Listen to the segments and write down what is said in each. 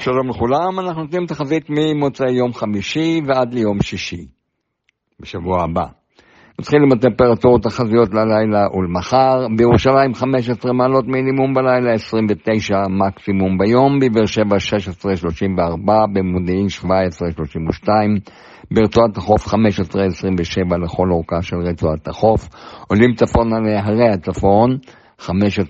שלום לכולם, אנחנו נותנים תחזית ממוצאי יום חמישי ועד ליום שישי בשבוע הבא. נתחיל עם הטמפרטורות תחזיות ללילה ולמחר. בירושלים 15 מעלות מינימום בלילה, 29 מקסימום ביום. בבאר שבע 16-34, במודיעין 17-32, ברצועת החוף 15-27 לכל אורכה של רצועת החוף. עולים צפונה להרי הצפון 15-26,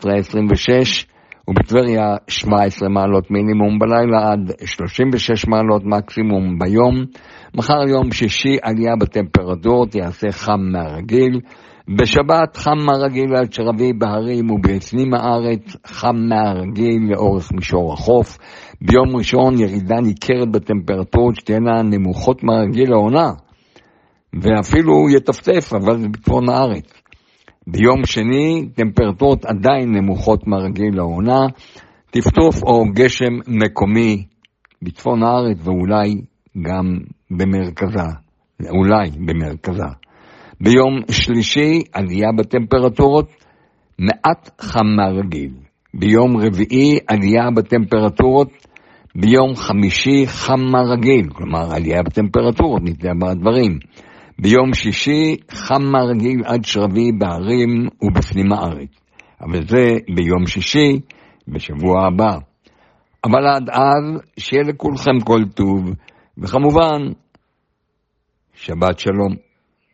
ובטבריה 17 מעלות מינימום בלילה עד 36 מעלות מקסימום ביום. מחר יום שישי עלייה בטמפרטורות, יעשה חם מהרגיל. בשבת חם מהרגיל עד שרביעי בהרים ובפנים הארץ, חם מהרגיל לאורך מישור החוף. ביום ראשון ירידה ניכרת בטמפרטורות שתהיינה נמוכות מהרגיל לעונה, ואפילו יטפטף, אבל זה בצפון הארץ. ביום שני טמפרטורות עדיין נמוכות מהרגיל לעונה, טפטוף או גשם מקומי בצפון הארץ ואולי גם במרכזה. ביום שלישי עלייה בטמפרטורות, מעט חם מהרגיל. ביום רביעי עלייה בטמפרטורות, ביום חמישי חם מהרגיל, כלומר עלייה בטמפרטורות, נתליה בדברים. ביום שישי חם מהרגיל עד שרביעי בהרים ובפנים הארץ. אבל זה ביום שישי בשבוע הבא. אבל עד אז שיהיה לכולכם כל טוב, וכמובן שבת שלום.